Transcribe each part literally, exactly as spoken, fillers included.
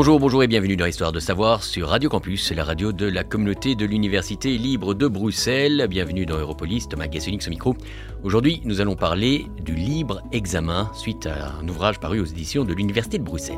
Bonjour, bonjour et bienvenue dans Histoire de Savoir sur Radio Campus, la radio de la communauté de l'Université libre de Bruxelles. Bienvenue dans Europolis, Thomas Gassenix au micro. Aujourd'hui, nous allons parler du libre examen suite à un ouvrage paru aux éditions de l'Université de Bruxelles.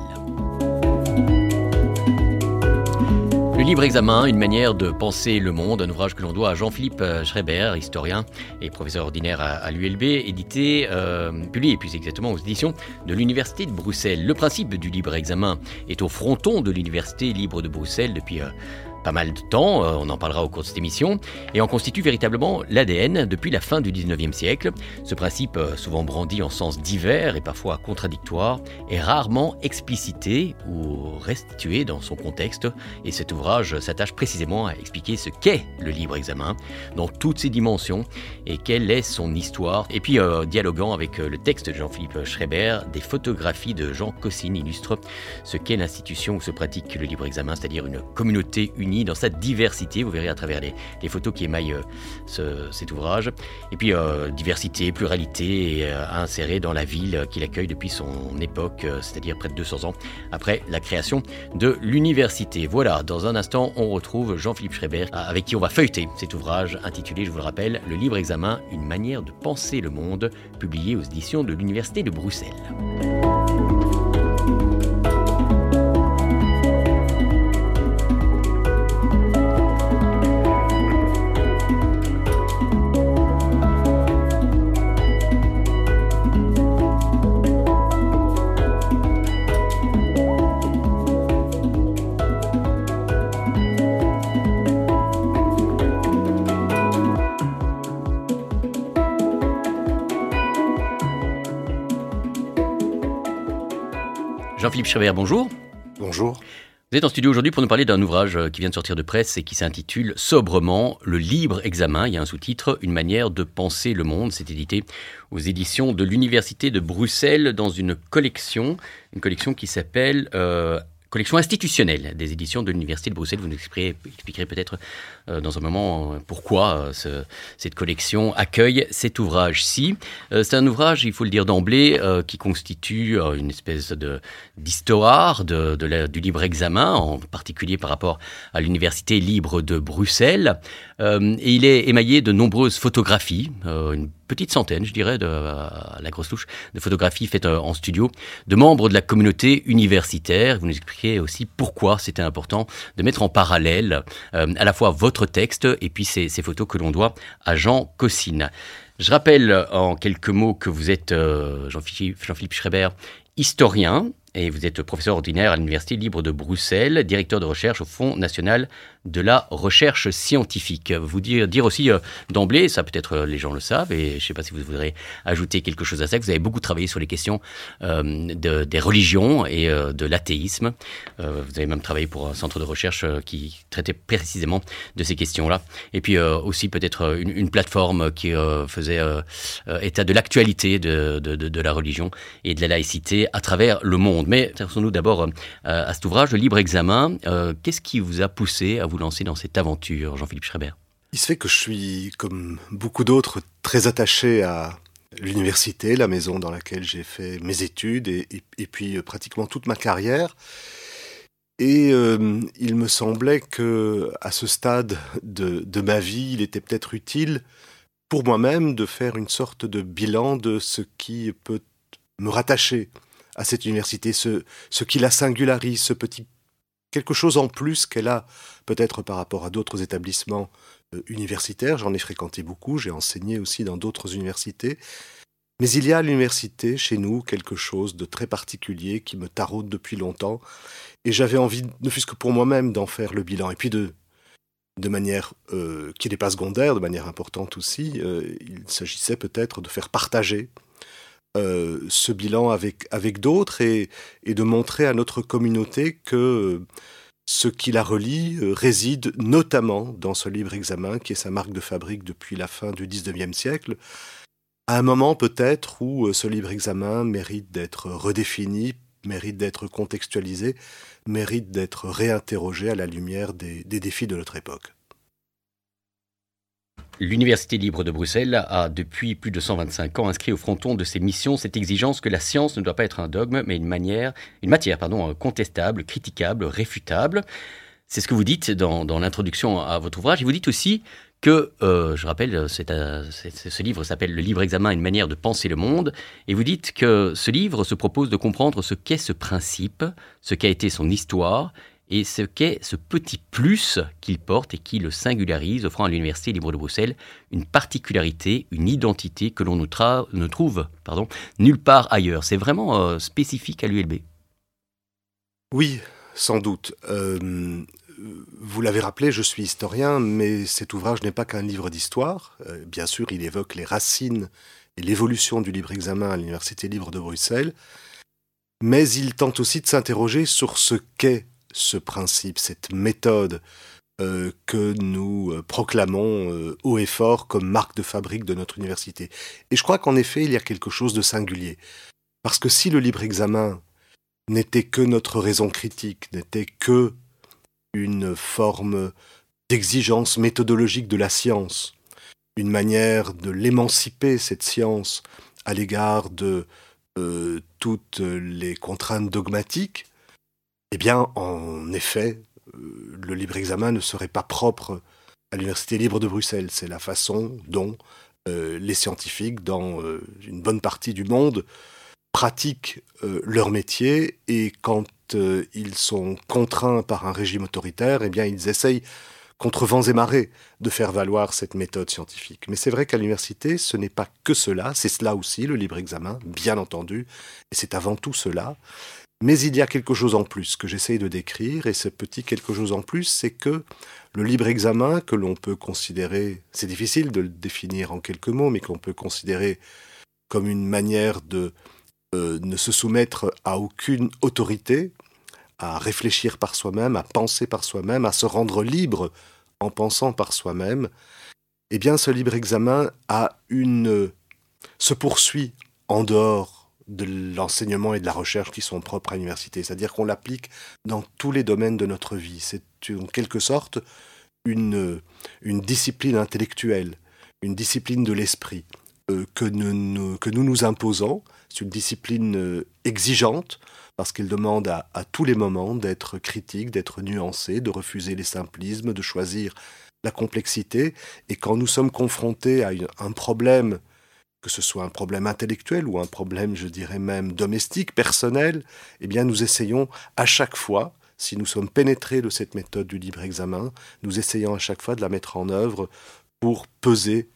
Le libre examen, une manière de penser le monde, un ouvrage que l'on doit à Jean-Philippe Schreiber, historien et professeur ordinaire à, à l'U L B, édité, euh, publié plus exactement aux éditions de l'Université de Bruxelles. Le principe du libre examen est au fronton de l'Université libre de Bruxelles depuis euh, pas mal de temps, euh, on en parlera au cours de cette émission, et en constitue véritablement l'A D N depuis la fin du dix-neuvième siècle. Ce principe, euh, souvent brandi en sens divers et parfois contradictoire, est rarement explicité ou restitué dans son contexte, et cet ouvrage s'attache précisément à expliquer ce qu'est le libre examen dans toutes ses dimensions et quelle est son histoire. Et puis, euh, dialoguant avec euh, le texte de Jean-Philippe Schreiber, des photographies de Jean Cossine illustrent ce qu'est l'institution où se pratique le libre examen, c'est-à-dire une communauté unie dans sa diversité. Vous verrez à travers les, les photos qui émaillent euh, ce, cet ouvrage. Et puis, euh, diversité, pluralité et, euh, à insérer dans la ville qu'il accueille depuis son époque, euh, c'est-à-dire près de deux cents ans après la création de l'université. Voilà, dans un instant, on retrouve Jean-Philippe Schreiber, avec qui on va feuilleter cet ouvrage intitulé, je vous le rappelle, Le libre examen, une manière de penser le monde, publié aux éditions de l'Université de Bruxelles. Jean-Philippe Schreiber, bonjour. Bonjour. Vous êtes en studio aujourd'hui pour nous parler d'un ouvrage qui vient de sortir de presse et qui s'intitule sobrement « Le libre examen ». Il y a un sous-titre « Une manière de penser le monde ». C'est édité aux éditions de l'Université de Bruxelles dans une collection, une collection qui s'appelle euh, collection institutionnelle des éditions de l'Université de Bruxelles. Vous nous expliquerez, expliquerez peut-être euh, dans un moment euh, pourquoi euh, ce, cette collection accueille cet ouvrage-ci. Euh, c'est un ouvrage, il faut le dire d'emblée, euh, qui constitue euh, une espèce de, d'histoire de, de la, du libre examen, en particulier par rapport à l'Université libre de Bruxelles. Euh, et il est émaillé de nombreuses photographies, euh, une petite centaine, je dirais, de, à la grosse touche, de photographies faites en studio, de membres de la communauté universitaire. Vous nous expliquerez aussi pourquoi c'était important de mettre en parallèle euh, à la fois votre texte et puis ces, ces photos que l'on doit à Jean Cossine. Je rappelle en quelques mots que vous êtes, euh, Jean-Philippe, Jean-Philippe Schreiber, historien, et vous êtes professeur ordinaire à l'Université libre de Bruxelles, directeur de recherche au Fonds national de la recherche scientifique. Vous dire, dire aussi euh, d'emblée, ça peut-être euh, les gens le savent, et je ne sais pas si vous voudrez ajouter quelque chose à ça, que vous avez beaucoup travaillé sur les questions euh, de, des religions et euh, de l'athéisme. Euh, vous avez même travaillé pour un centre de recherche euh, qui traitait précisément de ces questions-là. Et puis euh, aussi peut-être une, une plateforme qui euh, faisait euh, état de l'actualité de, de, de, de la religion et de la laïcité à travers le monde. Mais intéressons-nous d'abord euh, à cet ouvrage, le libre examen. Euh, qu'est-ce qui vous a poussé à vous lancer dans cette aventure, Jean-Philippe Schreiber ? Il se fait que je suis, comme beaucoup d'autres, très attaché à l'université, la maison dans laquelle j'ai fait mes études et, et, et puis euh, pratiquement toute ma carrière. Et euh, il me semblait que, à ce stade de, de ma vie, il était peut-être utile pour moi-même de faire une sorte de bilan de ce qui peut me rattacher à cette université, ce, ce qui la singularise, ce petit quelque chose en plus qu'elle a peut-être par rapport à d'autres établissements euh, universitaires. J'en ai fréquenté beaucoup, j'ai enseigné aussi dans d'autres universités. Mais il y a à l'université, chez nous, quelque chose de très particulier qui me taraude depuis longtemps. Et j'avais envie, ne fût-ce que pour moi-même, d'en faire le bilan. Et puis de, de manière euh, qui n'est pas secondaire, de manière importante aussi, euh, il s'agissait peut-être de faire partager Euh, ce bilan avec, avec d'autres et, et de montrer à notre communauté que euh, ce qui la relie euh, réside notamment dans ce libre examen qui est sa marque de fabrique depuis la fin du dix-neuvième siècle, à un moment peut-être où euh, ce libre examen mérite d'être redéfini, mérite d'être contextualisé, mérite d'être réinterrogé à la lumière des, des défis de notre époque. L'Université libre de Bruxelles a, depuis plus de cent vingt-cinq ans, inscrit au fronton de ses missions cette exigence que la science ne doit pas être un dogme, mais une, manière, une matière pardon, contestable, critiquable, réfutable. C'est ce que vous dites dans, dans l'introduction à votre ouvrage. Et vous dites aussi que, euh, je rappelle, c'est, euh, c'est, ce livre s'appelle « Le libre examen, une manière de penser le monde ». Et vous dites que ce livre se propose de comprendre ce qu'est ce principe, ce qu'a été son histoire, et ce qu'est ce petit plus qu'il porte et qui le singularise, offrant à l'Université libre de Bruxelles une particularité, une identité que l'on ne, tra- ne trouve pardon, nulle part ailleurs. C'est vraiment euh, spécifique à l'U L B. Oui, sans doute. Euh, vous l'avez rappelé, je suis historien, mais cet ouvrage n'est pas qu'un livre d'histoire. Euh, bien sûr, il évoque les racines et l'évolution du libre examen à l'Université libre de Bruxelles, mais il tente aussi de s'interroger sur ce qu'est ce principe, cette méthode euh, que nous euh, proclamons euh, haut et fort comme marque de fabrique de notre université. Et je crois qu'en effet, il y a quelque chose de singulier. Parce que si le libre examen n'était que notre raison critique, n'était que une forme d'exigence méthodologique de la science, une manière de l'émanciper, cette science, à l'égard de euh, toutes les contraintes dogmatiques, eh bien, en effet, euh, le libre examen ne serait pas propre à l'Université libre de Bruxelles. C'est la façon dont euh, les scientifiques, dans euh, une bonne partie du monde, pratiquent euh, leur métier, et quand euh, ils sont contraints par un régime autoritaire, eh bien, ils essayent, contre vents et marées, de faire valoir cette méthode scientifique. Mais c'est vrai qu'à l'université, ce n'est pas que cela, c'est cela aussi, le libre examen, bien entendu, et c'est avant tout cela. Mais il y a quelque chose en plus que j'essaye de décrire, et ce petit quelque chose en plus, c'est que le libre examen, que l'on peut considérer, c'est difficile de le définir en quelques mots, mais qu'on peut considérer comme une manière de euh, ne se soumettre à aucune autorité, à réfléchir par soi-même, à penser par soi-même, à se rendre libre en pensant par soi-même, eh bien ce libre examen a une, se poursuit en dehors de l'enseignement et de la recherche qui sont propres à l'université. C'est-à-dire qu'on l'applique dans tous les domaines de notre vie. C'est en quelque sorte une, une discipline intellectuelle, une discipline de l'esprit euh, que, nous, nous, que nous nous imposons. C'est une discipline euh, exigeante parce qu'elle demande à, à tous les moments d'être critique, d'être nuancé, de refuser les simplismes, de choisir la complexité. Et quand nous sommes confrontés à une, un problème, que ce soit un problème intellectuel ou un problème, je dirais même, domestique, personnel, eh bien nous essayons à chaque fois, si nous sommes pénétrés de cette méthode du libre examen, nous essayons à chaque fois de la mettre en œuvre pour peser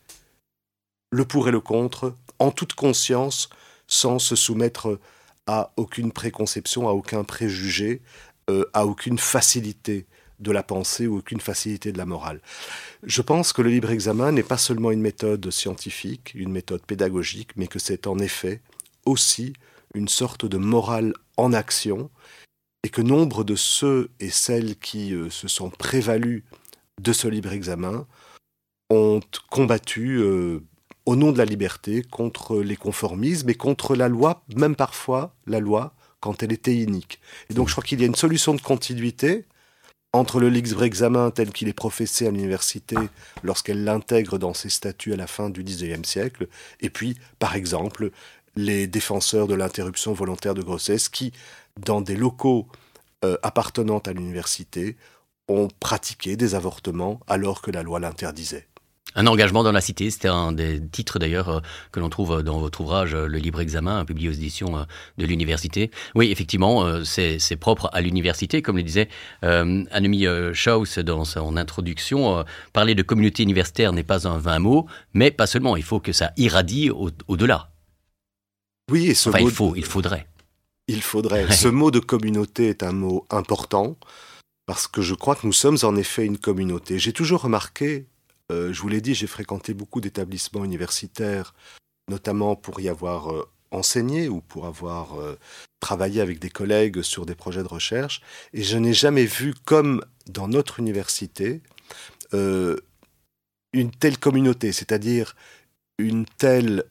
le pour et le contre, en toute conscience, sans se soumettre à aucune préconception, à aucun préjugé, euh, à aucune facilité de la pensée ou aucune facilité de la morale. Je pense que le libre examen n'est pas seulement une méthode scientifique, une méthode pédagogique, mais que c'est en effet aussi une sorte de morale en action, et que nombre de ceux et celles qui euh, se sont prévalus de ce libre examen ont combattu euh, au nom de la liberté contre les conformismes et contre la loi, même parfois la loi quand elle était inique. Et donc je crois qu'il y a une solution de continuité entre le libre examen tel qu'il est professé à l'université lorsqu'elle l'intègre dans ses statuts à la fin du dix-neuvième siècle, et puis, par exemple, les défenseurs de l'interruption volontaire de grossesse qui, dans des locaux euh, appartenant à l'université, ont pratiqué des avortements alors que la loi l'interdisait. Un engagement dans la cité, c'était un des titres d'ailleurs euh, que l'on trouve dans votre ouvrage euh, Le libre examen, publié aux éditions euh, de l'université. Oui, effectivement, euh, c'est, c'est propre à l'université, comme le disait euh, Annemie euh, Schaus dans son introduction. Euh, parler de communauté universitaire n'est pas un vain mot, mais pas seulement, il faut que ça irradie au, au-delà. Oui, et ce enfin, mot il faut, de... il faudrait. Il faudrait. Ce mot de communauté est un mot important, parce que je crois que nous sommes en effet une communauté. J'ai toujours remarqué, Euh, je vous l'ai dit, j'ai fréquenté beaucoup d'établissements universitaires, notamment pour y avoir euh, enseigné ou pour avoir euh, travaillé avec des collègues sur des projets de recherche, et je n'ai jamais vu, comme dans notre université, euh, une telle communauté, c'est-à-dire une telle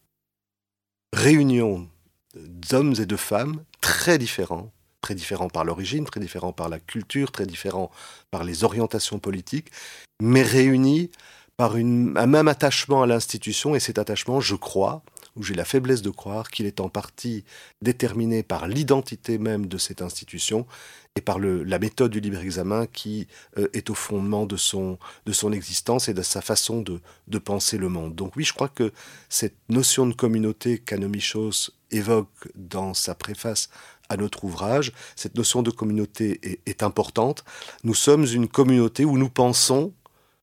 réunion d'hommes et de femmes très différents, très différents par l'origine, très différents par la culture, très différents par les orientations politiques, mais réunis par une, un même attachement à l'institution, et cet attachement, je crois, ou j'ai la faiblesse de croire, qu'il est en partie déterminé par l'identité même de cette institution et par le, la méthode du libre examen qui euh, est au fondement de son, de son existence et de sa façon de, de penser le monde. Donc oui, je crois que cette notion de communauté qu'Anne Michos évoque dans sa préface à notre ouvrage, cette notion de communauté est, est importante. Nous sommes une communauté où nous pensons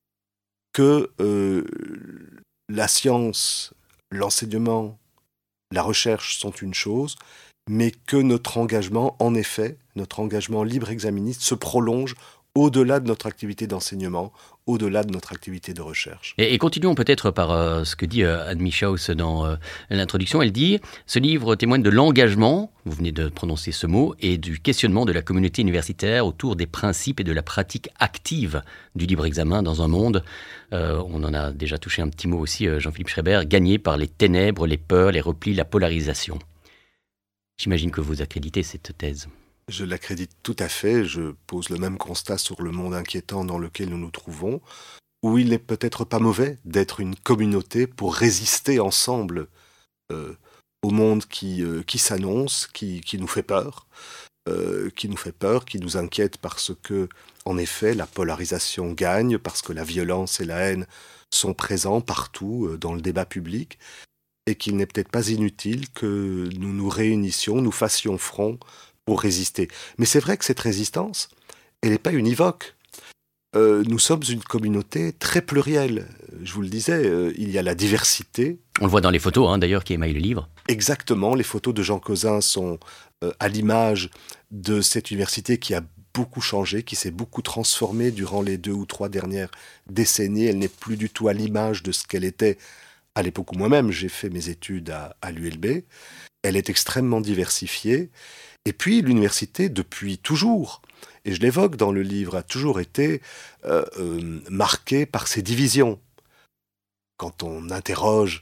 que euh, la science, l'enseignement, la recherche sont une chose, mais que notre engagement, en effet, notre engagement libre exaministe se prolonge au-delà de notre activité d'enseignement, au-delà de notre activité de recherche. Et, et continuons peut-être par euh, ce que dit euh, Anne Michos dans euh, l'introduction. Elle dit « Ce livre témoigne de l'engagement, vous venez de prononcer ce mot, et du questionnement de la communauté universitaire autour des principes et de la pratique active du libre examen dans un monde, euh, on en a déjà touché un petit mot aussi, euh, Jean-Philippe Schreiber, gagné par les ténèbres, les peurs, les replis, la polarisation. » J'imagine que vous accréditez cette thèse. Je l'accrédite tout à fait. Je pose le même constat sur le monde inquiétant dans lequel nous nous trouvons, où il n'est peut-être pas mauvais d'être une communauté pour résister ensemble euh, au monde qui, euh, qui s'annonce, qui, qui nous fait peur, euh, qui nous fait peur, qui nous inquiète parce que, en effet, la polarisation gagne, parce que la violence et la haine sont présents partout euh, dans le débat public, et qu'il n'est peut-être pas inutile que nous nous réunissions, nous fassions front pour résister. Mais c'est vrai que cette résistance, elle n'est pas univoque. Euh, nous sommes une communauté très plurielle. Je vous le disais, euh, il y a la diversité. On le voit dans les photos, hein, d'ailleurs, qui émaillent le livre. Exactement, les photos de Jean Cauzin sont euh, à l'image de cette université qui a beaucoup changé, qui s'est beaucoup transformée durant les deux ou trois dernières décennies. Elle n'est plus du tout à l'image de ce qu'elle était à l'époque où moi-même j'ai fait mes études à, à l'U L B. Elle est extrêmement diversifiée. Et puis l'université, depuis toujours, et je l'évoque dans le livre, a toujours été euh, euh, marquée par ses divisions. Quand on interroge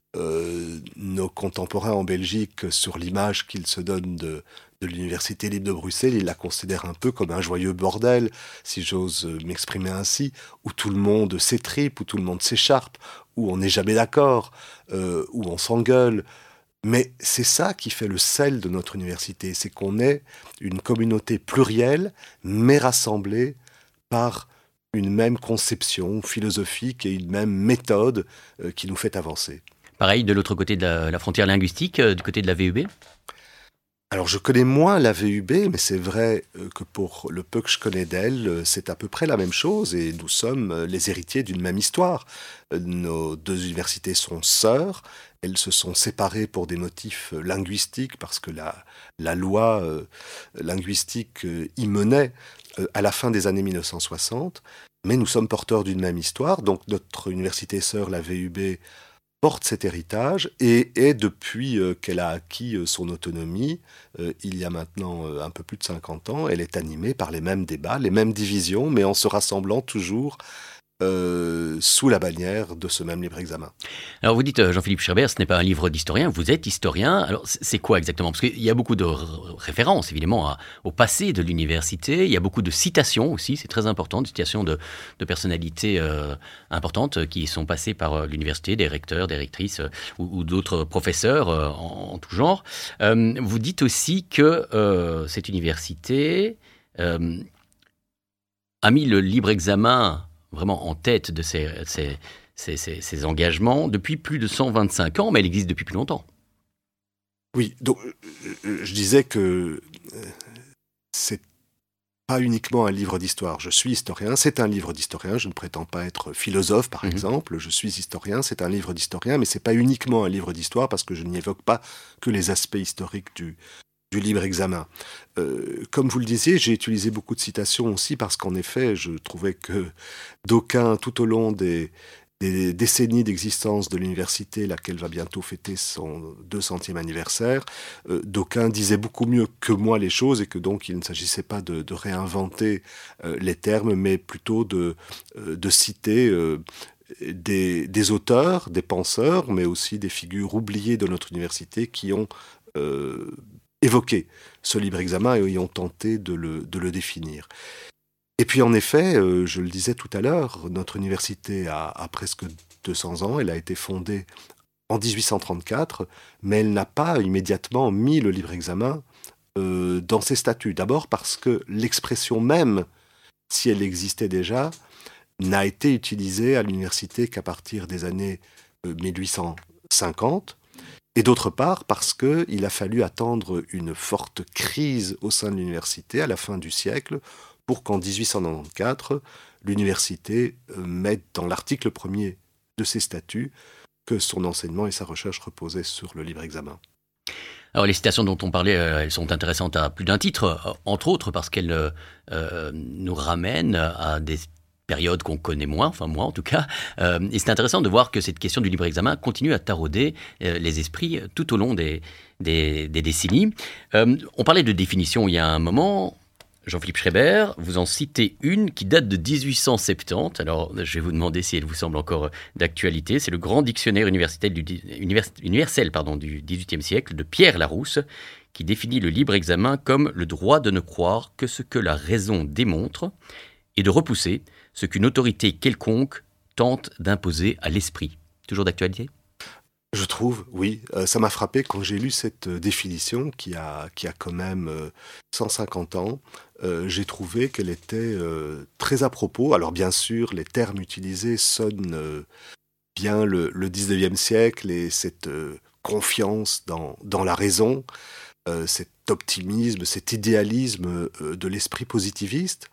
euh, nos contemporains en Belgique sur l'image qu'ils se donnent de, de l'Université libre de Bruxelles, ils la considèrent un peu comme un joyeux bordel, si j'ose m'exprimer ainsi, où tout le monde s'étripe, où tout le monde s'écharpe, où on n'est jamais d'accord, euh, où on s'engueule. Mais c'est ça qui fait le sel de notre université, c'est qu'on est une communauté plurielle, mais rassemblée par une même conception philosophique et une même méthode euh, qui nous fait avancer. Pareil, de l'autre côté de la, la frontière linguistique, euh, du côté de la V U B ? Alors je connais moins la V U B, mais c'est vrai euh, que pour le peu que je connais d'elle, euh, c'est à peu près la même chose et nous sommes euh, les héritiers d'une même histoire. Euh, nos deux universités sont sœurs. Elles se sont séparées pour des motifs linguistiques parce que la, la loi euh, linguistique euh, y menait euh, à la fin des années mille neuf cent soixante. Mais nous sommes porteurs d'une même histoire. Donc notre université sœur, la V U B, porte cet héritage et est, depuis euh, qu'elle a acquis euh, son autonomie, euh, il y a maintenant euh, un peu plus de cinquante ans, elle est animée par les mêmes débats, les mêmes divisions, mais en se rassemblant toujours Euh, sous la bannière de ce même libre examen. Alors vous dites, Jean-Philippe Schreiber, ce n'est pas un livre d'historien, vous êtes historien. Alors c'est quoi exactement ? Parce qu'il y a beaucoup de r- références évidemment à, au passé de l'université, il y a beaucoup de citations aussi, c'est très important, de citations de, de personnalités euh, importantes qui sont passées par euh, l'université, des recteurs, des rectrices euh, ou, ou d'autres professeurs euh, en, en tout genre. Euh, vous dites aussi que euh, cette université euh, a mis le libre examen vraiment en tête de ses, ses, ses, ses, ses engagements depuis plus de cent vingt-cinq ans, mais elle existe depuis plus longtemps. Oui, donc euh, je disais que euh, c'est pas uniquement un livre d'histoire. Je suis historien, c'est un livre d'historien. Je ne prétends pas être philosophe, par mmh. exemple. Je suis historien, c'est un livre d'historien, mais c'est pas uniquement un livre d'histoire parce que je n'y évoque pas que les aspects historiques du du libre examen. Euh, comme vous le disiez, j'ai utilisé beaucoup de citations aussi parce qu'en effet, je trouvais que d'aucuns, tout au long des, des décennies d'existence de l'université, laquelle va bientôt fêter son deux centième anniversaire, euh, d'aucuns disaient beaucoup mieux que moi les choses et que donc il ne s'agissait pas de, de réinventer euh, les termes, mais plutôt de, euh, de citer euh, des, des auteurs, des penseurs, mais aussi des figures oubliées de notre université qui ont euh, évoqué ce libre examen et ont tenté de le, de le définir. Et puis en effet, euh, je le disais tout à l'heure, notre université a, a presque deux cents ans, elle a été fondée en dix-huit cent trente-quatre, mais elle n'a pas immédiatement mis le libre examen euh, dans ses statuts. D'abord parce que l'expression même, si elle existait déjà, n'a été utilisée à l'université qu'à partir des années euh, mille huit cent cinquante, et d'autre part parce qu'il a fallu attendre une forte crise au sein de l'université à la fin du siècle pour qu'en dix-huit cent quatre-vingt-quatorze, l'université euh, mette dans l'article premier de ses statuts que son enseignement et sa recherche reposaient sur le libre examen. Alors les citations dont on parlait, euh, elles sont intéressantes à plus d'un titre, euh, entre autres parce qu'elles euh, euh, nous ramènent à des périodes qu'on connaît moins, enfin moi en tout cas. Euh, et c'est intéressant de voir que cette question du libre examen continue à tarauder euh, les esprits tout au long des, des, des décennies. Euh, on parlait de définition il y a un moment. Jean-Philippe Schreiber, vous en citez une qui date de dix-huit cent soixante-dix. Alors, je vais vous demander si elle vous semble encore d'actualité. C'est le grand dictionnaire universitaire du, univers, universel pardon, du dix-huitième siècle de Pierre Larousse, qui définit le libre examen comme le droit de ne croire que ce que la raison démontre et de repousser ce qu'une autorité quelconque tente d'imposer à l'esprit. Toujours d'actualité ? Je trouve, oui. Euh, ça m'a frappé quand j'ai lu cette euh, définition qui a, qui a quand même euh, cent cinquante ans. Euh, j'ai trouvé qu'elle était euh, très à propos. Alors bien sûr, les termes utilisés sonnent euh, bien le, le dix-neuvième siècle et cette euh, confiance dans, dans la raison, euh, cet optimisme, cet idéalisme euh, de l'esprit positiviste.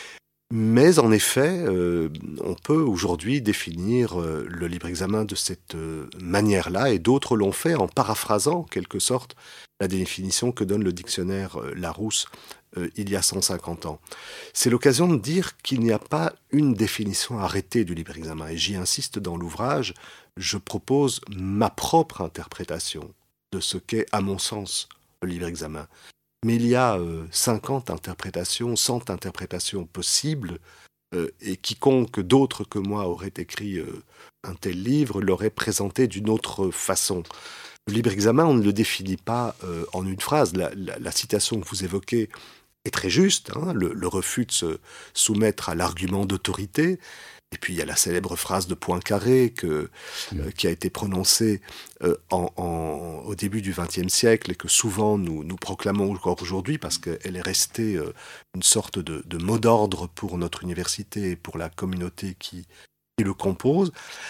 Mais en effet, euh, on peut aujourd'hui définir euh, le libre examen de cette euh, manière-là, et d'autres l'ont fait en paraphrasant, en quelque sorte, la définition que donne le dictionnaire euh, Larousse euh, il y a cent cinquante ans. C'est l'occasion de dire qu'il n'y a pas une définition arrêtée du libre examen, et j'y insiste dans l'ouvrage, je propose ma propre interprétation de ce qu'est, à mon sens, le libre examen. Mais il y a euh, cinquante interprétations, cent interprétations possibles, euh, et quiconque d'autre que moi aurait écrit euh, un tel livre l'aurait présenté d'une autre façon. Le libre examen, on ne le définit pas euh, en une phrase. La, la, la citation que vous évoquez est très juste, hein, le, le refus de se soumettre à l'argument d'autorité. Et puis il y a la célèbre phrase de Poincaré que, euh, qui a été prononcée euh, en, en, au début du vingtième siècle et que souvent nous, nous proclamons encore aujourd'hui parce qu'elle est restée euh, une sorte de, de mot d'ordre pour notre université et pour la communauté qui, qui le compose.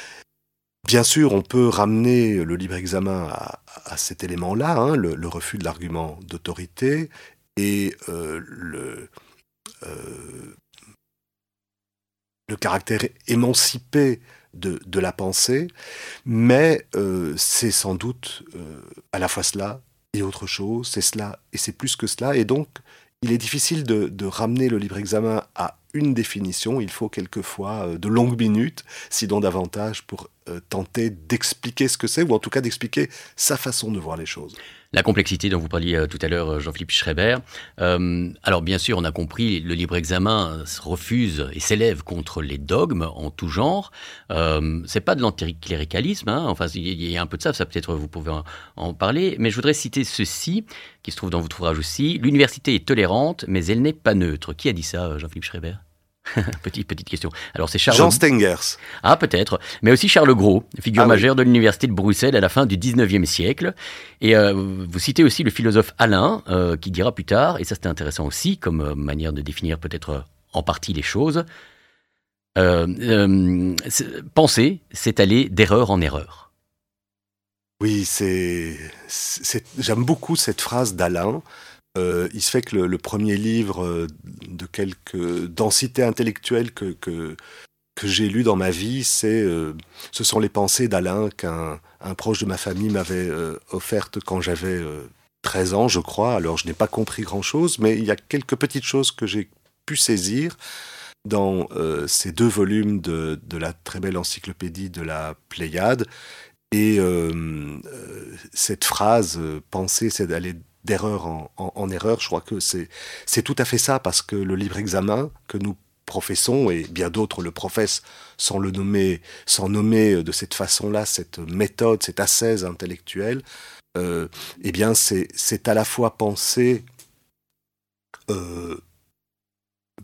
Bien sûr, on peut ramener le libre examen à, à cet élément-là, hein, le, le refus de l'argument d'autorité et euh, le... Euh, le caractère émancipé de, de la pensée, mais euh, c'est sans doute euh, à la fois cela et autre chose, c'est cela et c'est plus que cela, et donc il est difficile de, de ramener le libre examen à une définition, il faut quelquefois euh, de longues minutes, sinon davantage, pour euh, tenter d'expliquer ce que c'est, ou en tout cas d'expliquer sa façon de voir les choses. La complexité dont vous parliez euh, tout à l'heure, Jean-Philippe Schreiber. Euh, alors bien sûr, on a compris, le libre examen refuse et s'élève contre les dogmes en tout genre. Euh, c'est pas de l'anticléricalisme, hein. Enfin il y a un peu de ça, ça peut-être vous pouvez en, en parler. Mais je voudrais citer ceci, qui se trouve dans votre ouvrage aussi. L'université est tolérante, mais elle n'est pas neutre. Qui a dit ça, Jean-Philippe Schreiber? petite, petite question. Alors c'est Charles... Jean Stengers. Ah, peut-être. Mais aussi Charles Gros, figure ah, majeure oui. de l'université de Bruxelles à la fin du dix-neuvième siècle. Et euh, vous citez aussi le philosophe Alain, euh, qui dira plus tard, et ça c'était intéressant aussi, comme euh, manière de définir peut-être euh, en partie les choses, euh, euh, c'est, penser, c'est aller d'erreur en erreur. Oui, c'est, c'est, j'aime beaucoup cette phrase d'Alain. Euh, il se fait que le, le premier livre de quelque densité intellectuelle que, que, que j'ai lu dans ma vie, c'est, euh, ce sont les pensées d'Alain qu'un un proche de ma famille m'avait euh, offertes quand j'avais euh, treize ans, je crois. Alors je n'ai pas compris grand-chose, mais il y a quelques petites choses que j'ai pu saisir dans euh, ces deux volumes de, de la très belle encyclopédie de la Pléiade. Et euh, euh, cette phrase euh, « penser, c'est d'aller d'erreur en, en, en erreur », je crois que c'est, c'est tout à fait ça, parce que le libre examen que nous professons, et bien d'autres le professent sans le nommer, sans nommer de cette façon-là, cette méthode, cette ascèse intellectuelle, euh, eh bien c'est, c'est à la fois penser euh,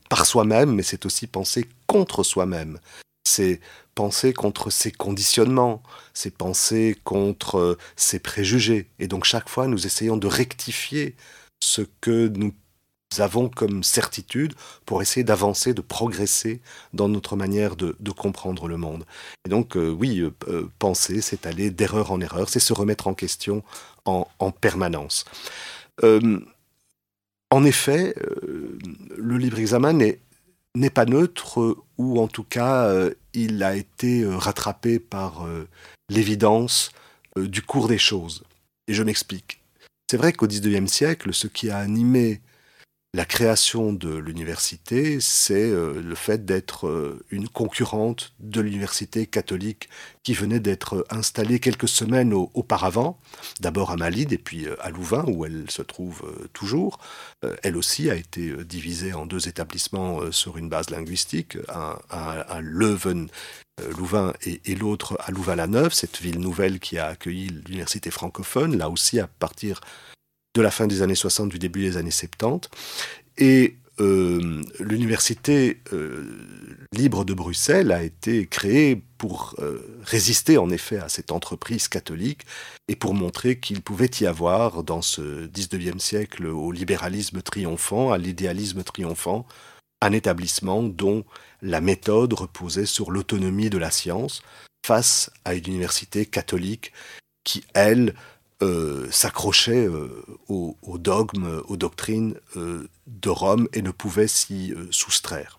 par soi-même, mais c'est aussi penser contre soi-même. C'est penser contre ses conditionnements, c'est penser contre ses préjugés. Et donc chaque fois, nous essayons de rectifier ce que nous avons comme certitude pour essayer d'avancer, de progresser dans notre manière de, de comprendre le monde. Et donc euh, oui, euh, penser, c'est aller d'erreur en erreur, c'est se remettre en question en, en permanence. Euh, en effet, euh, le libre examen n'est n'est pas neutre, ou en tout cas, euh, il a été euh, rattrapé par euh, l'évidence euh, du cours des choses. Et je m'explique. C'est vrai qu'au dix-neuvième siècle, ce qui a animé la création de l'université, c'est euh, le fait d'être euh, une concurrente de l'université catholique qui venait d'être installée quelques semaines au, auparavant, d'abord à Malines et puis euh, à Louvain, où elle se trouve euh, toujours. Euh, elle aussi a été euh, divisée en deux établissements euh, sur une base linguistique, un, un, un Leuven, euh, Louvain, et, et l'autre à Louvain-la-Neuve, cette ville nouvelle qui a accueilli l'université francophone, là aussi à partir de la fin des années soixante, du début des années soixante-dix. Et euh, l'université euh, libre de Bruxelles a été créée pour euh, résister en effet à cette entreprise catholique et pour montrer qu'il pouvait y avoir dans ce dix-neuvième siècle au libéralisme triomphant, à l'idéalisme triomphant, un établissement dont la méthode reposait sur l'autonomie de la science face à une université catholique qui, elle, Euh, s'accrochait euh, aux, aux dogmes, aux doctrines euh, de Rome et ne pouvait s'y euh, soustraire.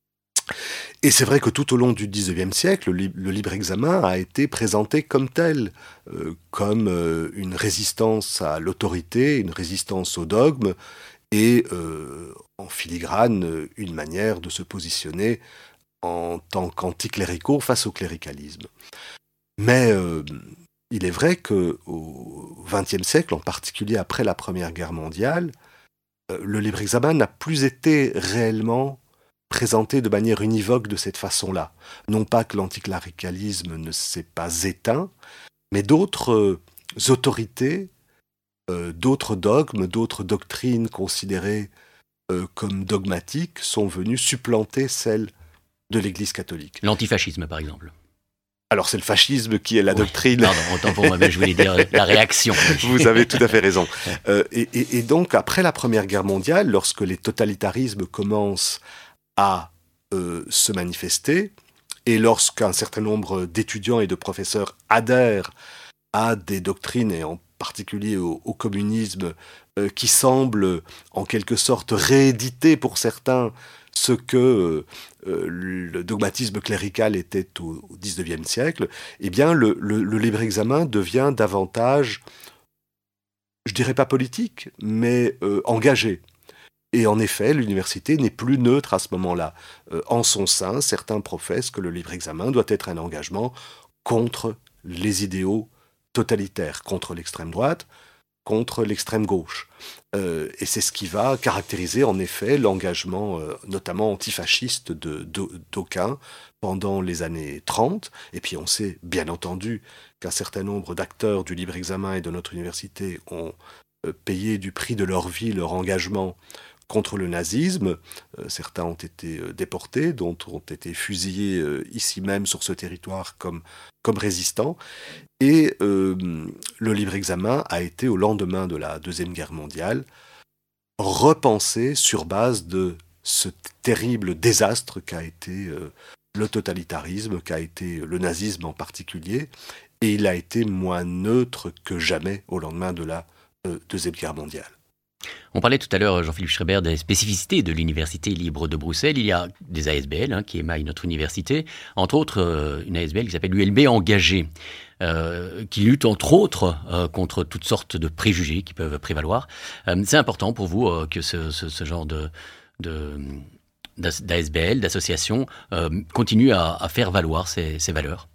Et c'est vrai que tout au long du dix-neuvième siècle, le, le libre examen a été présenté comme tel, euh, comme euh, une résistance à l'autorité, une résistance au dogme, et euh, en filigrane, une manière de se positionner en tant qu'anticléricaux face au cléricalisme. Mais euh, il est vrai qu'au vingtième siècle, en particulier après la Première Guerre mondiale, le libre examen n'a plus été réellement présenté de manière univoque de cette façon-là. Non pas que l'anticléricalisme ne s'est pas éteint, mais d'autres euh, autorités, euh, d'autres dogmes, d'autres doctrines considérées euh, comme dogmatiques sont venues supplanter celles de l'Église catholique. L'antifascisme, par exemple. Alors c'est le fascisme qui est la oui, doctrine. Pardon, autant pour moi, mais je voulais dire la réaction. Vous avez tout à fait raison. Euh, et, et, et donc après la Première Guerre mondiale, lorsque les totalitarismes commencent à euh, se manifester, et lorsqu'un certain nombre d'étudiants et de professeurs adhèrent à des doctrines, et en particulier au, au communisme, euh, qui semblent en quelque sorte rééditer pour certains ce que euh, le dogmatisme clérical était au, au dix-neuvième siècle, eh bien le, le, le libre examen devient davantage, je dirais pas politique, mais euh, engagé. Et en effet, l'université n'est plus neutre à ce moment-là. Euh, en son sein, certains professent que le libre examen doit être un engagement contre les idéaux totalitaires, contre l'extrême droite, contre l'extrême gauche. Euh, et c'est ce qui va caractériser en effet l'engagement, euh, notamment antifasciste de, de, d'aucuns pendant les années trente. Et puis on sait bien entendu qu'un certain nombre d'acteurs du libre examen et de notre université ont euh, payé du prix de leur vie leur engagement contre le nazisme. Euh, certains ont été euh, déportés, d'autres ont été fusillés euh, ici même sur ce territoire comme, comme résistants. Et euh, le libre examen a été, au lendemain de la Deuxième Guerre mondiale, repensé sur base de ce terrible désastre qu'a été euh, le totalitarisme, qu'a été le nazisme en particulier, et il a été moins neutre que jamais au lendemain de la euh, Deuxième Guerre mondiale. On parlait tout à l'heure, Jean-Philippe Schreiber, des spécificités de l'Université libre de Bruxelles. Il y a des A S B L hein, qui émaillent notre université, entre autres euh, une A S B L qui s'appelle l'U L B Engagé, euh, qui lutte entre autres euh, contre toutes sortes de préjugés qui peuvent prévaloir. Euh, c'est important pour vous euh, que ce, ce, ce genre de, de, d'A S B L, d'association, euh, continue à, à faire valoir ces, ces valeurs?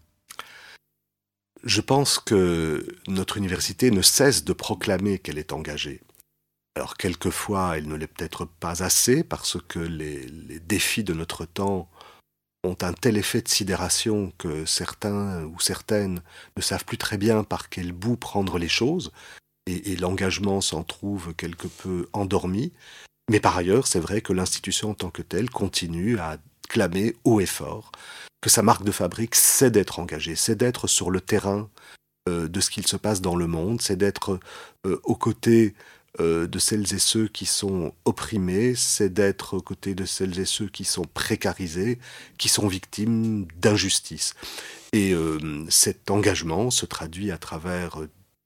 Je pense que notre université ne cesse de proclamer qu'elle est engagée. Alors quelquefois, elle ne l'est peut-être pas assez parce que les, les défis de notre temps ont un tel effet de sidération que certains ou certaines ne savent plus très bien par quel bout prendre les choses et, et l'engagement s'en trouve quelque peu endormi. Mais par ailleurs, c'est vrai que l'institution en tant que telle continue à clamer haut et fort que sa marque de fabrique, c'est d'être engagée, c'est d'être sur le terrain euh, de ce qu'il se passe dans le monde, c'est d'être euh, aux côtés euh, de celles et ceux qui sont opprimés, c'est d'être aux côtés de celles et ceux qui sont précarisés, qui sont victimes d'injustice. Et euh, cet engagement se traduit à travers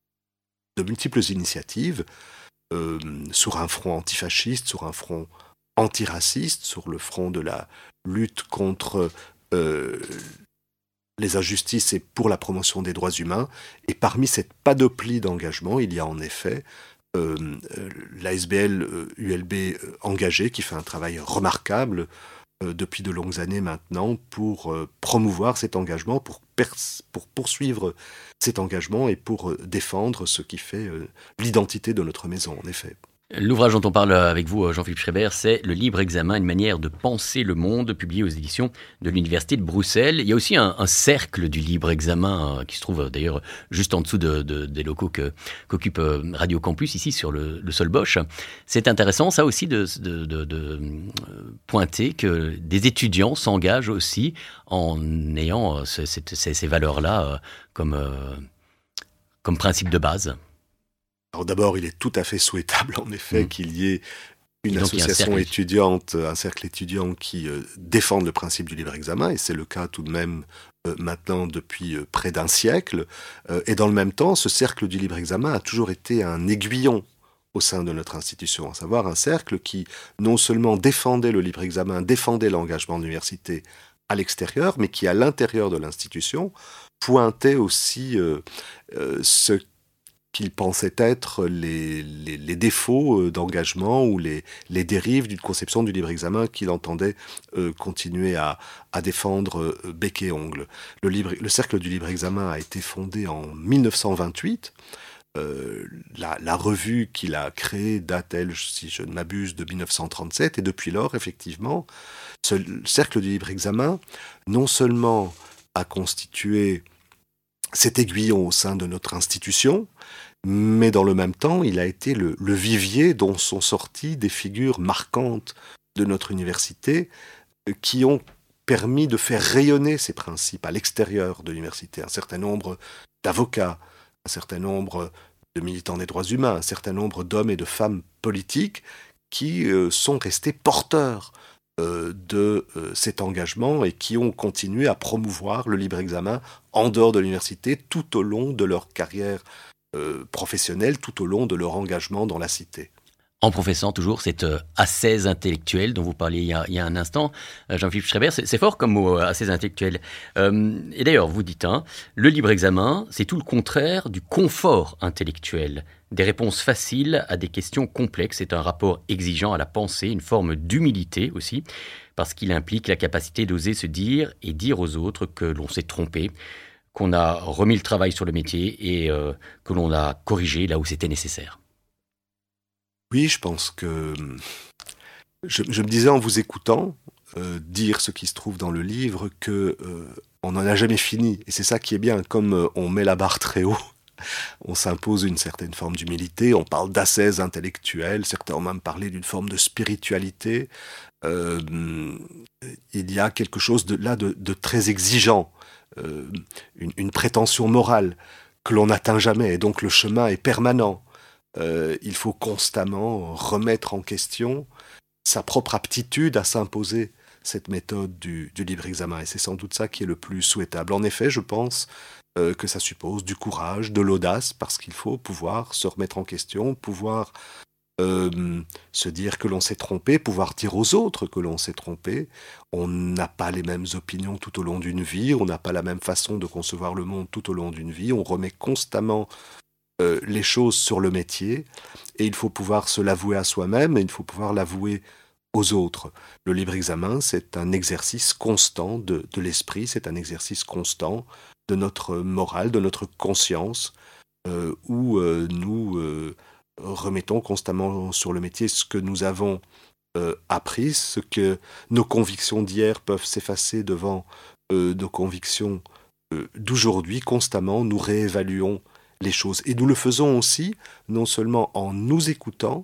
de multiples initiatives, euh, sur un front antifasciste, sur un front antiraciste, sur le front de la lutte contre euh, les injustices et pour la promotion des droits humains. Et parmi cette panoplie d'engagements, il y a en effet euh, l'A S B L U L B engagé, qui fait un travail remarquable euh, depuis de longues années maintenant pour euh, promouvoir cet engagement, pour, pers- pour poursuivre cet engagement et pour euh, défendre ce qui fait euh, l'identité de notre maison, en effet. L'ouvrage dont on parle avec vous, Jean-Philippe Schreiber, c'est Le libre examen, une manière de penser le monde, publié aux éditions de l'Université de Bruxelles. Il y a aussi un, un cercle du libre examen euh, qui se trouve euh, d'ailleurs juste en dessous de, de, des locaux que, qu'occupe euh, Radio Campus, ici sur le, le sol Bosch. C'est intéressant, ça aussi, de, de, de, de euh, pointer que des étudiants s'engagent aussi en ayant euh, ce, cette, ces, ces valeurs-là euh, comme, euh, comme principe de base. Alors d'abord, il est tout à fait souhaitable, en effet, mmh. qu'il y ait une association un étudiante, un cercle étudiant qui euh, défende le principe du libre examen, et c'est le cas tout de même euh, maintenant depuis euh, près d'un siècle. Euh, et dans le même temps, ce cercle du libre examen a toujours été un aiguillon au sein de notre institution, à savoir un cercle qui non seulement défendait le libre examen, défendait l'engagement de l'université à l'extérieur, mais qui à l'intérieur de l'institution pointait aussi euh, euh, ce qu'il pensait être les, les, les défauts d'engagement ou les, les dérives d'une conception du libre examen qu'il entendait euh, continuer à, à défendre euh, bec et ongle. Le, libre, le cercle du libre examen a été fondé en mille neuf cent vingt-huit. Euh, la, la revue qu'il a créée date, elle, si je ne m'abuse, de mille neuf cent trente-sept. Et depuis lors, effectivement, ce cercle du libre examen, non seulement a constitué cet aiguillon au sein de notre institution, mais dans le même temps, il a été le, le vivier dont sont sorties des figures marquantes de notre université qui ont permis de faire rayonner ces principes à l'extérieur de l'université. Un certain nombre d'avocats, un certain nombre de militants des droits humains, un certain nombre d'hommes et de femmes politiques qui euh, sont restés porteurs euh, de euh, cet engagement et qui ont continué à promouvoir le libre examen en dehors de l'université tout au long de leur carrière Euh, professionnels, tout au long de leur engagement dans la cité. En professant toujours cette euh, ascèse intellectuelle dont vous parliez il y a, il y a un instant, euh, Jean-Philippe Schreiber, c'est, c'est fort comme mot, euh, ascèse intellectuelle. Euh, et d'ailleurs, vous dites, hein, le libre examen, c'est tout le contraire du confort intellectuel. Des réponses faciles à des questions complexes, c'est un rapport exigeant à la pensée, une forme d'humilité aussi, parce qu'il implique la capacité d'oser se dire et dire aux autres que l'on s'est trompé, qu'on a remis le travail sur le métier et euh, que l'on a corrigé là où c'était nécessaire. Oui, je pense que... Je, je me disais en vous écoutant, euh, dire ce qui se trouve dans le livre, que euh, on n'en a jamais fini. Et c'est ça qui est bien, comme euh, on met la barre très haut, on s'impose une certaine forme d'humilité, on parle d'ascèse intellectuelle, certains ont même parlé d'une forme de spiritualité. Euh, il y a quelque chose de, là de, de très exigeant. Euh, une, une prétention morale que l'on n'atteint jamais, et donc le chemin est permanent. Euh, il faut constamment remettre en question sa propre aptitude à s'imposer cette méthode du, du libre examen, et c'est sans doute ça qui est le plus souhaitable. En effet, je pense euh, que ça suppose du courage, de l'audace, parce qu'il faut pouvoir se remettre en question, pouvoir Euh, se dire que l'on s'est trompé, pouvoir dire aux autres que l'on s'est trompé. On n'a pas les mêmes opinions tout au long d'une vie, on n'a pas la même façon de concevoir le monde tout au long d'une vie, on remet constamment euh, les choses sur le métier, et il faut pouvoir se l'avouer à soi-même, et il faut pouvoir l'avouer aux autres. Le libre examen, c'est un exercice constant de, de l'esprit, c'est un exercice constant de notre morale, de notre conscience, euh, où euh, nous... Euh, remettons constamment sur le métier ce que nous avons euh, appris, ce que nos convictions d'hier peuvent s'effacer devant euh, nos convictions euh, d'aujourd'hui. Constamment, nous réévaluons les choses. Et nous le faisons aussi, non seulement en nous écoutant,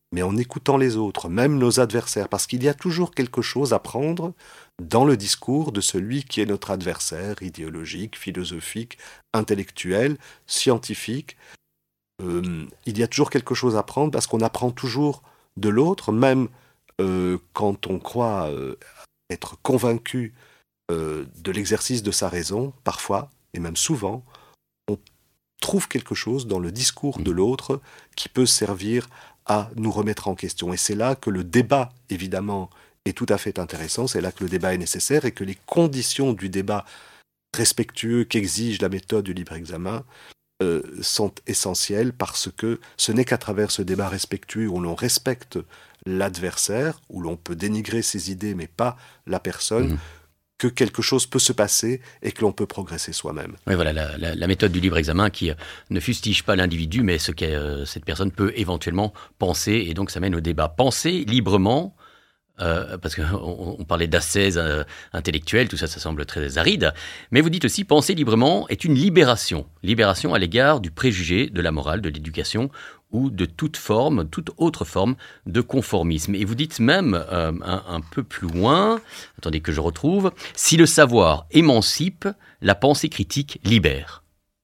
mais en écoutant les autres, même nos adversaires, parce qu'il y a toujours quelque chose à prendre dans le discours de celui qui est notre adversaire idéologique, philosophique, intellectuel, scientifique. Euh, il y a toujours quelque chose à prendre parce qu'on apprend toujours de l'autre, même euh, quand on croit euh, être convaincu euh, de l'exercice de sa raison, parfois, et même souvent, on trouve quelque chose dans le discours de l'autre qui peut servir à nous remettre en question. Et c'est là que le débat, évidemment, est tout à fait intéressant, c'est là que le débat est nécessaire et que les conditions du débat respectueux qu'exige la méthode du libre examen euh, sont essentielles, parce que ce n'est qu'à travers ce débat respectueux où l'on respecte l'adversaire, où l'on peut dénigrer ses idées mais pas la personne, mmh. que quelque chose peut se passer et que l'on peut progresser soi-même. Oui, voilà, la, la, la méthode du libre examen qui euh, ne fustige pas l'individu, mais ce que euh, cette personne peut éventuellement penser, et donc ça mène au débat. Penser librement, euh, parce qu'on on parlait d'ascèse euh, intellectuelle, tout ça, ça semble très aride, mais vous dites aussi penser librement est une libération, libération à l'égard du préjugé, de la morale, de l'éducation, ou de toute forme, toute autre forme de conformisme. Et vous dites même, euh, un, un peu plus loin, attendez que je retrouve, si le savoir émancipe, la pensée critique libère.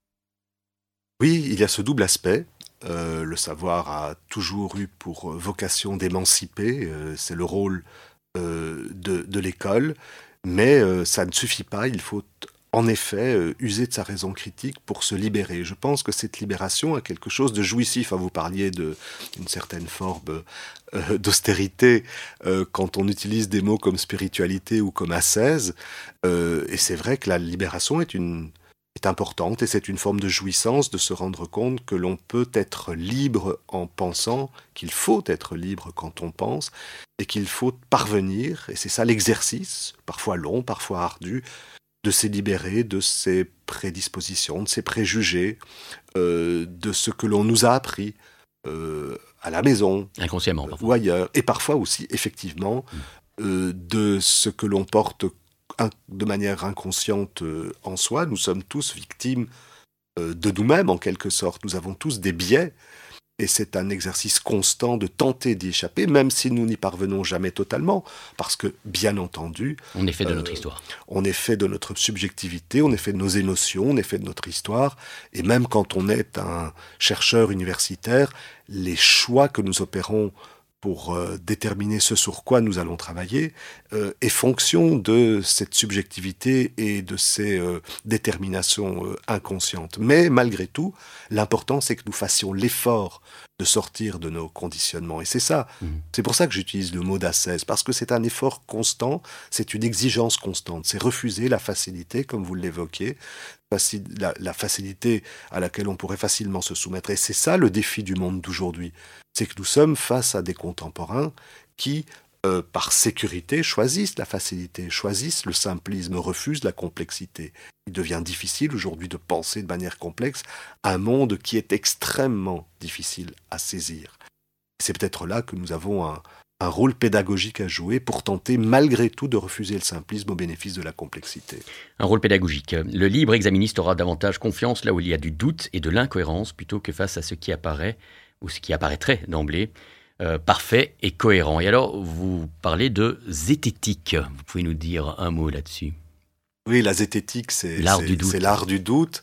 Oui, il y a ce double aspect. Euh, le savoir a toujours eu pour vocation d'émanciper, euh, c'est le rôle euh, de, de l'école, mais euh, ça ne suffit pas, il faut en effet euh, user de sa raison critique pour se libérer. Je pense que cette libération a quelque chose de jouissif. Hein, vous parliez d'une certaine forme euh, d'austérité euh, quand on utilise des mots comme spiritualité ou comme ascèse, euh, et c'est vrai que la libération est une est importante et c'est une forme de jouissance de se rendre compte que l'on peut être libre en pensant, qu'il faut être libre quand on pense et qu'il faut parvenir, et c'est ça l'exercice, parfois long, parfois ardu, de se libérer de ses prédispositions, de ses préjugés, euh, de ce que l'on nous a appris euh, à la maison, inconsciemment parfois. Ou ailleurs, et parfois aussi, effectivement, mmh. euh, de ce que l'on porte de manière inconsciente euh, en soi. Nous sommes tous victimes euh, de nous-mêmes, en quelque sorte. Nous avons tous des biais, et c'est un exercice constant de tenter d'y échapper, même si nous n'y parvenons jamais totalement, parce que, bien entendu... On est fait de euh, notre histoire. On est fait de notre subjectivité, on est fait de nos émotions, on est fait de notre histoire, et même quand on est un chercheur universitaire, les choix que nous opérons pour euh, déterminer ce sur quoi nous allons travailler, euh, est fonction de cette subjectivité et de ces euh, déterminations euh, inconscientes. Mais malgré tout, l'important c'est que nous fassions l'effort de sortir de nos conditionnements. Et c'est ça, mmh. c'est pour ça que j'utilise le mot d'ascèse, parce que c'est un effort constant, c'est une exigence constante, c'est refuser la facilité, comme vous l'évoquiez, faci- la, la facilité à laquelle on pourrait facilement se soumettre. Et c'est ça le défi du monde d'aujourd'hui. C'est que nous sommes face à des contemporains qui, euh, par sécurité, choisissent la facilité, choisissent le simplisme, refusent la complexité. Il devient difficile aujourd'hui de penser de manière complexe un monde qui est extrêmement difficile à saisir. C'est peut-être là que nous avons un, un rôle pédagogique à jouer pour tenter malgré tout de refuser le simplisme au bénéfice de la complexité. Un rôle pédagogique. Le libre exaministe aura davantage confiance là où il y a du doute et de l'incohérence plutôt que face à ce qui apparaît ou ce qui apparaîtrait d'emblée euh, parfait et cohérent. Et alors, vous parlez de zététique. Vous pouvez nous dire un mot là-dessus? Oui, la zététique, c'est l'art c'est, du doute. C'est l'art du doute.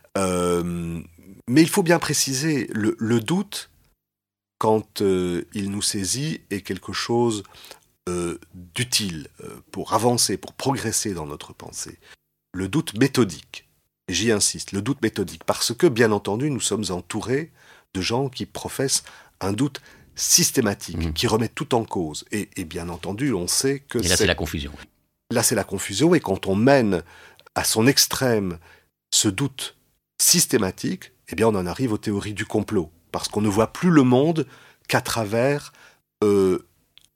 Euh, mais il faut bien préciser, le, le doute, quand euh, il nous saisit, est quelque chose euh, d'utile euh, pour avancer, pour progresser dans notre pensée. Le doute méthodique, et j'y insiste, le doute méthodique, parce que, bien entendu, nous sommes entourés de gens qui professent un doute systématique, mmh. qui remettent tout en cause. Et, et bien entendu, on sait que... Et là, c'est, c'est la confusion. Là, c'est la confusion, et quand on mène à son extrême ce doute systématique, eh bien, on en arrive aux théories du complot, parce qu'on ne voit plus le monde qu'à travers euh,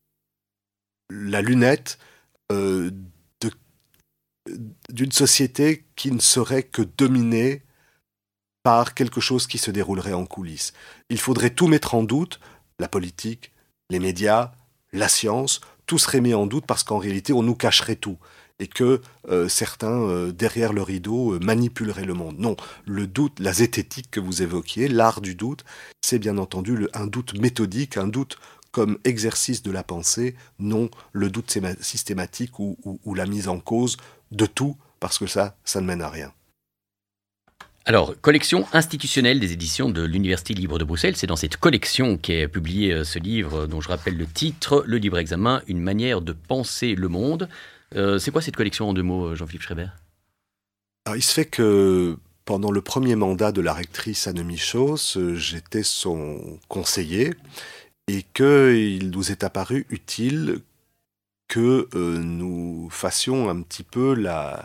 la lunette euh, de, d'une société qui ne serait que dominée par quelque chose qui se déroulerait en coulisses. Il faudrait tout mettre en doute, la politique, les médias, la science, tout serait mis en doute parce qu'en réalité, on nous cacherait tout. Et que euh, certains, euh, derrière le rideau, euh, manipuleraient le monde. Non, le doute, la zététique que vous évoquiez, l'art du doute, c'est bien entendu le, un doute méthodique, un doute comme exercice de la pensée, non le doute systématique ou, ou, ou la mise en cause de tout, parce que ça, ça ne mène à rien. Alors, collection institutionnelle des éditions de l'Université libre de Bruxelles. C'est dans cette collection qu'est publié ce livre, dont je rappelle le titre, Le libre examen, une manière de penser le monde. Euh, c'est quoi cette collection en deux mots, Jean-Philippe Schreiber ? Alors, il se fait que pendant le premier mandat de la rectrice Anne Michos, j'étais son conseiller et qu'il nous est apparu utile que euh, nous fassions un petit peu la,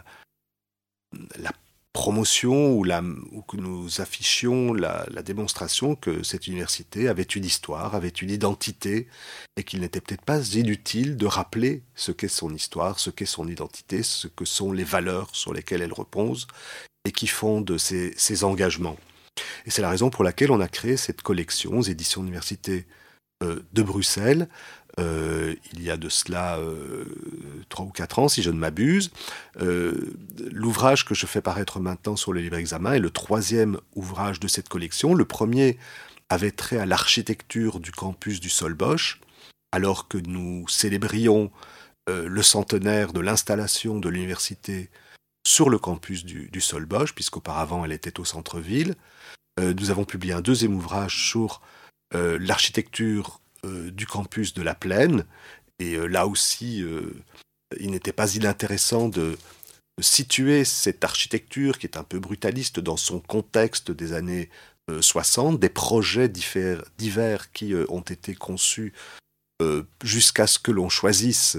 la promotion ou, la, ou que nous affichions la, la démonstration que cette université avait une histoire, avait une identité et qu'il n'était peut-être pas inutile de rappeler ce qu'est son histoire, ce qu'est son identité, ce que sont les valeurs sur lesquelles elle repose et qui fondent ses, ses engagements. Et c'est la raison pour laquelle on a créé cette collection aux éditions de l'Université euh, de Bruxelles. Euh, il y a de cela euh, trois ou quatre ans, si je ne m'abuse. Euh, l'ouvrage que je fais paraître maintenant sur le libre examen est le troisième ouvrage de cette collection. Le premier avait trait à l'architecture du campus du Solbosch, alors que nous célébrions euh, le centenaire de l'installation de l'université sur le campus du, du Solbosch, puisqu'auparavant elle était au centre-ville. Euh, nous avons publié un deuxième ouvrage sur euh, l'architecture du campus de la Plaine, et euh, là aussi euh, il n'était pas inintéressant de, de situer cette architecture qui est un peu brutaliste dans son contexte des années euh, soixante, des projets divers, divers qui euh, ont été conçus euh, jusqu'à ce que l'on choisisse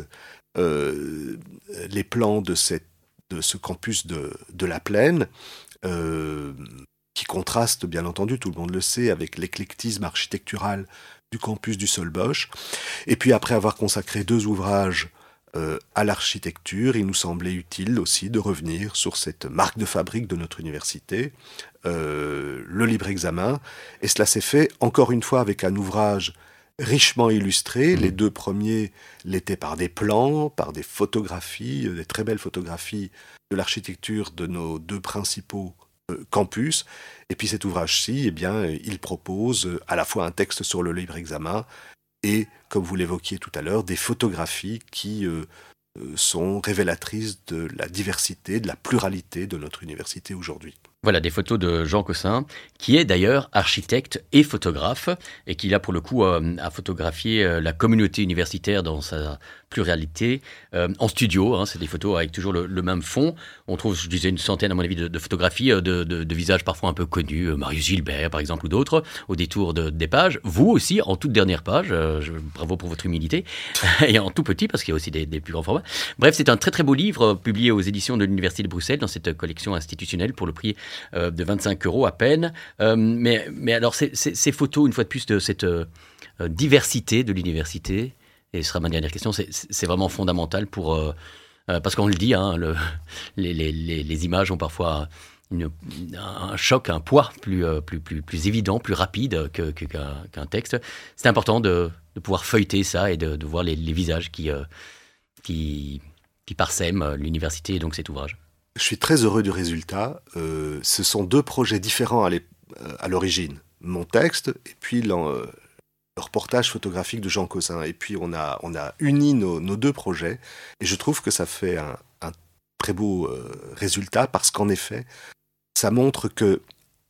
euh, les plans de, cette, de ce campus de, de la Plaine, euh, qui contraste bien entendu, tout le monde le sait, avec l'éclectisme architectural du campus du Solbosch. Et puis après avoir consacré deux ouvrages euh, à l'architecture, il nous semblait utile aussi de revenir sur cette marque de fabrique de notre université, euh, le libre examen. Et cela s'est fait encore une fois avec un ouvrage richement illustré. Les deux premiers l'étaient par des plans, par des photographies, des très belles photographies de l'architecture de nos deux principaux campus. Et puis cet ouvrage-ci, eh bien, il propose à la fois un texte sur le libre examen et, comme vous l'évoquiez tout à l'heure, des photographies qui euh, sont révélatrices de la diversité, de la pluralité de notre université aujourd'hui. Voilà, des photos de Jean Cossin, qui est d'ailleurs architecte et photographe, et qui là, pour le coup, euh, a photographié euh, la communauté universitaire dans sa pluralité, euh, en studio. Hein, c'est des photos avec toujours le, le même fond. On trouve, je disais, une centaine, à mon avis, de, de photographies euh, de, de, de visages parfois un peu connus, euh, Marius Gilbert, par exemple, ou d'autres, au détour de, des pages. Vous aussi, en toute dernière page, euh, je, bravo pour votre humilité, et en tout petit, parce qu'il y a aussi des, des plus grands formats. Bref, c'est un très très beau livre, euh, publié aux éditions de l'Université de Bruxelles, dans cette collection institutionnelle, pour le prix Euh, de vingt-cinq euros à peine. Euh, mais, mais alors, c'est, c'est, ces photos, une fois de plus, de cette euh, diversité de l'université, et ce sera ma dernière question, c'est, c'est vraiment fondamental pour... Euh, euh, parce qu'on le dit, hein, le, les, les, les, les images ont parfois une, un choc, un poids plus, euh, plus, plus, plus évident, plus rapide que, que, qu'un, qu'un texte. C'est important de, de pouvoir feuilleter ça et de, de voir les, les visages qui, euh, qui, qui parsèment l'université et donc cet ouvrage. Je suis très heureux du résultat. Euh, ce sont deux projets différents à, à l'origine. Mon texte et puis le, le reportage photographique de Jean Cossin. Et puis on a, on a uni nos, nos deux projets. Et je trouve que ça fait un, un très beau euh, résultat parce qu'en effet, ça montre que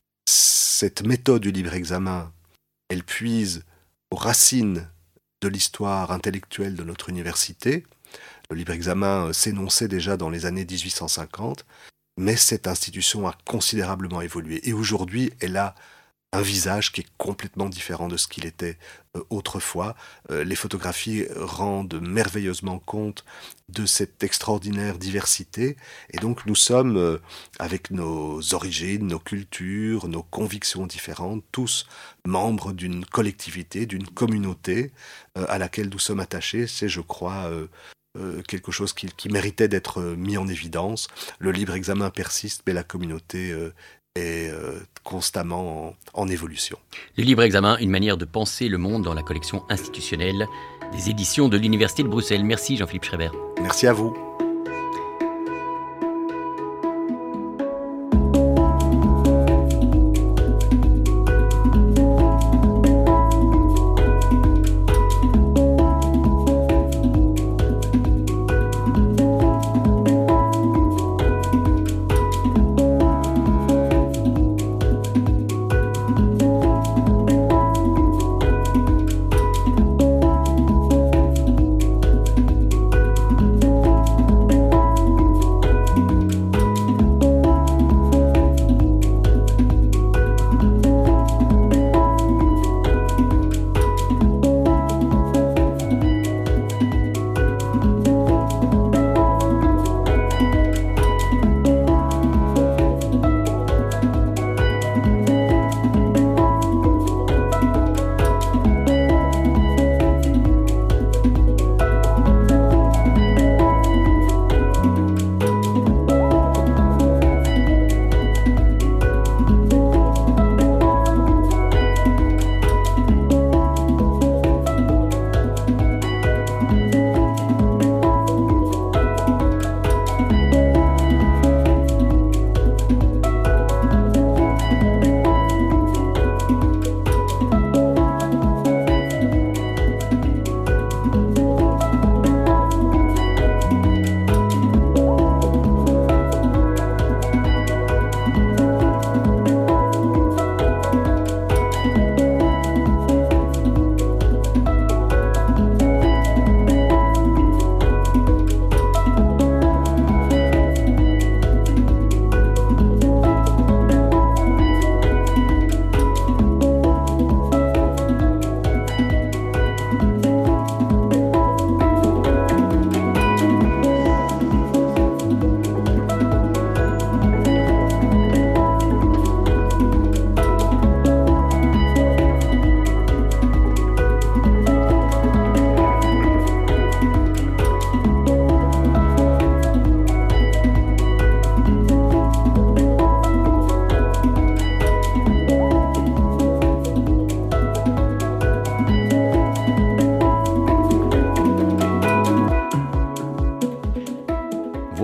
cette méthode du libre examen, elle puise aux racines de l'histoire intellectuelle de notre université. Le libre examen s'énonçait déjà dans les années dix-huit cent cinquante, mais cette institution a considérablement évolué. Et aujourd'hui, elle a un visage qui est complètement différent de ce qu'il était euh, autrefois. Euh, les photographies rendent merveilleusement compte de cette extraordinaire diversité. Et donc nous sommes, euh, avec nos origines, nos cultures, nos convictions différentes, tous membres d'une collectivité, d'une communauté euh, à laquelle nous sommes attachés. C'est, je crois... Euh, Euh, quelque chose qui, qui méritait d'être mis en évidence. Le libre examen persiste, mais la communauté euh, est euh, constamment en, en évolution. Le libre examen, une manière de penser le monde dans la collection institutionnelle des éditions de l'Université de Bruxelles. Merci Jean-Philippe Schreiber. Merci à vous.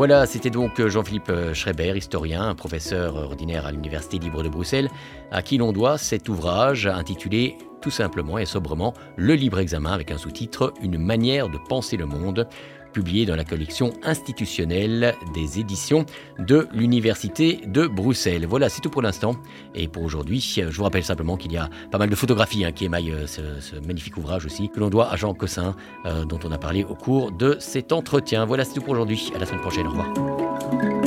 Voilà, c'était donc Jean-Philippe Schreiber, historien, professeur ordinaire à l'Université libre de Bruxelles, à qui l'on doit cet ouvrage intitulé tout simplement et sobrement Le libre examen, avec un sous-titre « Une manière de penser le monde », publié dans la collection institutionnelle des éditions de l'Université de Bruxelles. Voilà, c'est tout pour l'instant. Et pour aujourd'hui, je vous rappelle simplement qu'il y a pas mal de photographies hein, qui émaillent ce, ce magnifique ouvrage aussi, que l'on doit à Jean Cossin, euh, dont on a parlé au cours de cet entretien. Voilà, c'est tout pour aujourd'hui. À la semaine prochaine. Au revoir.